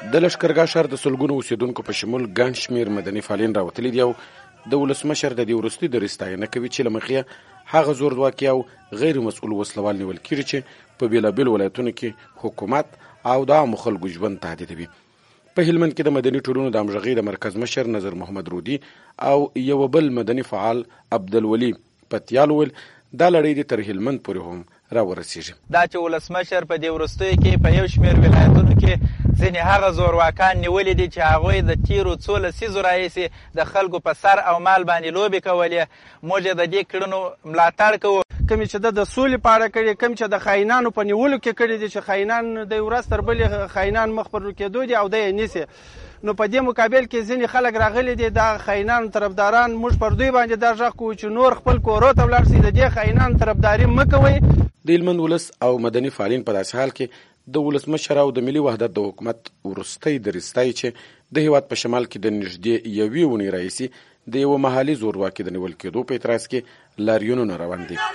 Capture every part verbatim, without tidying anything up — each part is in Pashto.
د لښکرګاه ښار د سلګونو اوسېدونکو په شمول ګڼ شمېر مدني فعالین راوتلي دي او د ولسمشر د دې وروستي درې ستاینه کوي چې له مخې هغه زورواکي او غیر مسؤل وسلوال نیول کېږي چې په بېلابېلو ولایتونو کې حکومت او د عامو خلکو ژوند تهدیدوي. په هلمند کې د مدني ټولنو د همغږۍ د مرکز مشر نظر محمد رودي او یو بل مدني فعال عبدالولي پتیال وویل دا لړۍ دې تر هلمند پورې هم راورسېږي. دا چې ولسمشر په دې وروستیو کې په یو شمېر ولایتونو کې ځینې هغه زورواکان نیولي دي چې هغوی د تېرو څو لسیزو راهیسې د خلکو په سر او مال باندې لوبې کولې. موږ یې د دې کړنو ملاتړ کوو. کومې چې د سولې په اړه کړي، کوم چې د خاینانو په نیولو کې کړي دي چې خاینان د ورځ تر بلې خاینان مخ پر کېدو دي او دی یې نیسي. نو په دې مقابل کې ځینې خلک راغلي دي د خاینانو طرفداران. موږ پر دوی باندې دا غږ کوو چې نور خپل کورو ته ولاړ شي، د دې خاینانو طرفداري مه کوئ. د هلمند ولس او مدني فعالین په داسې حال کې د ولسمشر او د ملي وحدت د حکومت وروستی درستای چې د هیواد په شمال کې د نږدې یوې اونۍ راهیسې د یوه محلي زورواکي د نیول کېدو په اعتراض کې لاریونونه روان دي.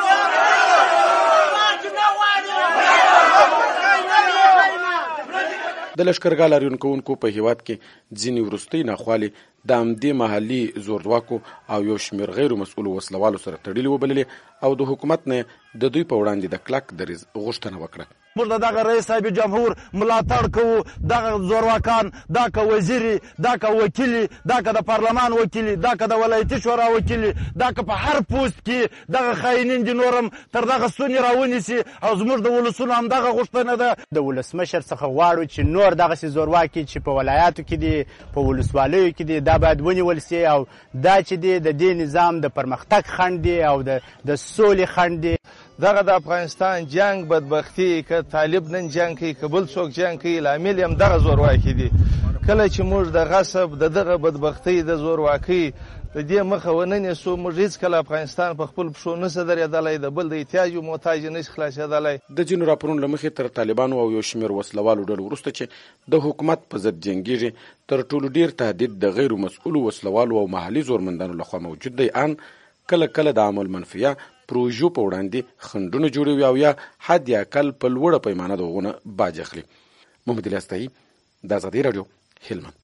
د لښکرګاه لاریون کوونکو په هیواد کې ځینې وروستۍ ناخوالې د همدې محلي زورواکو او یو شمېر غیر مسؤلو وسلوالو سره تړلې وبللې او د حکومت نه د دوی په وړاندې د کلک دریځ غوښتنه وکړه. موږ د دغه رئیس صاحب جمهور ملاتړ کوو. دغه زورواکان، دا که وزیري، دا که وکیلي، دا که د پارلمان وکیلي، دا که د ولایتي شورا وکیلي، دا که په هر پوست کې دغه خاینین دي نور هم تر دغه ستونې راونیسي او زموږ د ولسونو همدغه غوښتنه ده. د ولسمشر څخه غواړو چې نور دغسې زورواکي چې په ولایاتو کې دي، په ولسوالیو کې دي، دا باید ونیول سي او دا چې دی د دې نظام د پرمختګ خنډ دی او د سولې خنډ دی. دغه د افغانستان جنگ بدبختي که طالب نن جنگ کوي که بل څوک جنگ کوي، لامل یې همدغه زورواکي دي. کله چې موږ د غصب د دغه بدبختۍ د زورواکۍ د دې مخه ونه نیسو، موږ هېڅکله افغانستان په خپل پښو نشي درېدلی، د بل د احتیاج و محتاج نشي خلاصېدلی. د ځینو راپورونو له مخې تر طالبانو او یو شمېر وسلوالو ډلو وروسته چې د حکومت په ضد جنګېږي، تر ټولو ډېر تهدید د غیر مسؤلو وسلوالو او محلي زورمندانو لخوا موجود دی. ان کله کله د عمل منفیه پروژو په وړاندې خنډونه جوړوي او یا حد یا اقل په لوړه پیمانه د هغونه باج اخلي. محمد الیاس طاهي، د ازادۍ راډیو، هلمند.